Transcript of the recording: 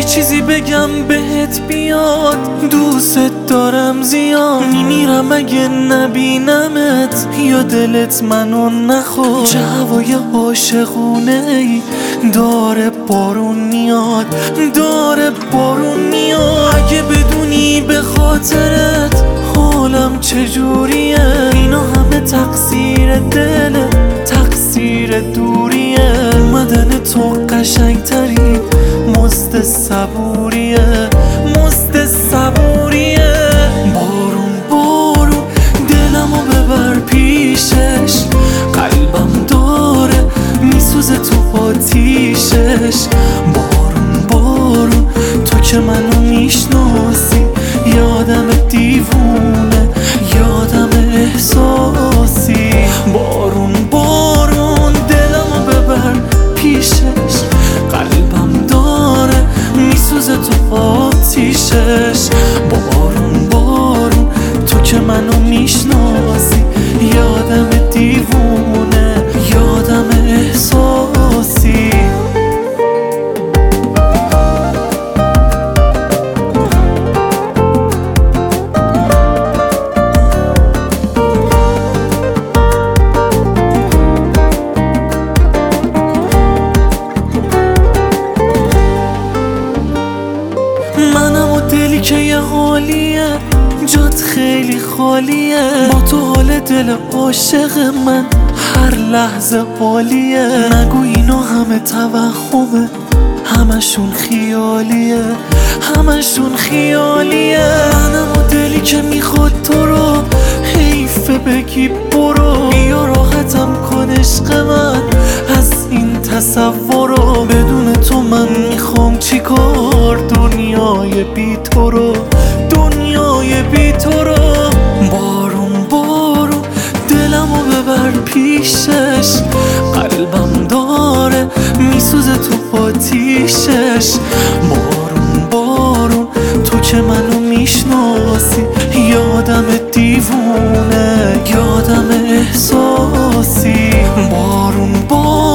چیزی بگم بهت بیاد، دوست دارم زیاد، میمیرم اگه نبینمت یا دلت منو نخواد. چه هوای عاشقونه ای، داره بارون میاد، داره بارون میاد. اگه بدونی به خاطرت حالم چجوریه، اینا همه تقصیر دله، تقصیر دوریه. اومدن تو قشنگترین مست صبوریه، مست صبوریه. بارون بارون دلمو ببر پیشش، قلبم داره میسوزه تو آتیشش. بارون بارون تو که منو میشناسی، یادم دیوونه، یادم احساسی. بارون بارون دلمو ببر پیشش، قلبم داره میسوزه تو آتیشش. بارون بارون تو که منو میشناسی، یادم دیوونه، یادم احساسی. منم و دلی که یه حالیه، جات خیلی خالیه. با تو حال دل عاشق من هر لحظه عالیه. نگو اینا همه توهمه، همشون خیالیه، همشون خیالیه. منم و دلی که میخواد تو رو، حیفه بگی برو. بیا راحتم کن عشق من از این تصورو. بدون تو من میخوام چیکار، دنیای بی تو رو، دنیای بی تو رو. بارون بارون دلمو ببر پیشش، قلبم داره میسوزه تو آتیشش. بارون بارون تو که منو میشناسی، یادم دیوونه، یادم احساسی. بارون بارون